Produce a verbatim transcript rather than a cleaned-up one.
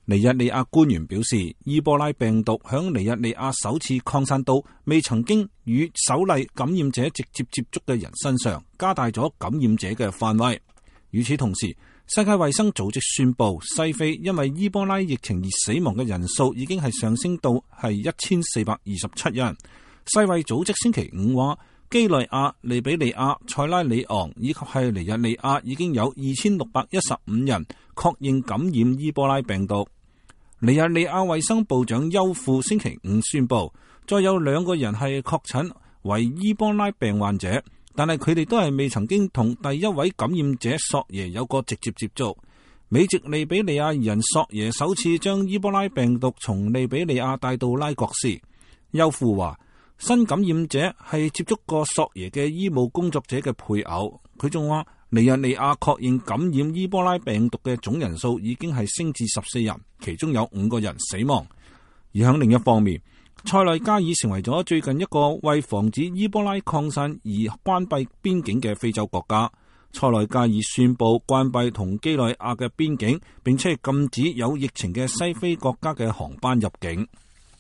尼日利亞官員表示，伊波拉病毒響尼日利亞首次擴散到未曾經與首例感染者直接接觸嘅人身上，加大咗感染者嘅範圍。與此同時，世界衛生組織宣布，西非因為伊波拉疫情而死亡嘅人數已經係上升到係一千四百二十七人。世衛組織星期五話，基內亞、利比里亞、塞拉利昂以及係尼日利亞已經有二千六百一十五人確認感染伊波拉病毒。尼日利亞衛生部長丘富星期五宣布，再有兩個人係確診為伊波拉病患者，但係佢哋都係未曾經同第一位感染者索耶有過直接接觸。美籍利比里亞人索耶首次將伊波拉病毒從利比里亞帶到拉各斯。丘富話，新感染者係接觸過索耶嘅醫務工作者嘅配偶。佢仲話，尼日利亞確認感染伊波拉病毒嘅總人數已經係升至十四人，其中有五個人死亡。而喺另一方面，塞內加爾成為咗最近一個為防止伊波拉擴散而關閉邊境嘅非洲國家。塞內加爾宣布關閉同基內亞嘅邊境，並且係禁止有疫情嘅西非國家嘅航班入境。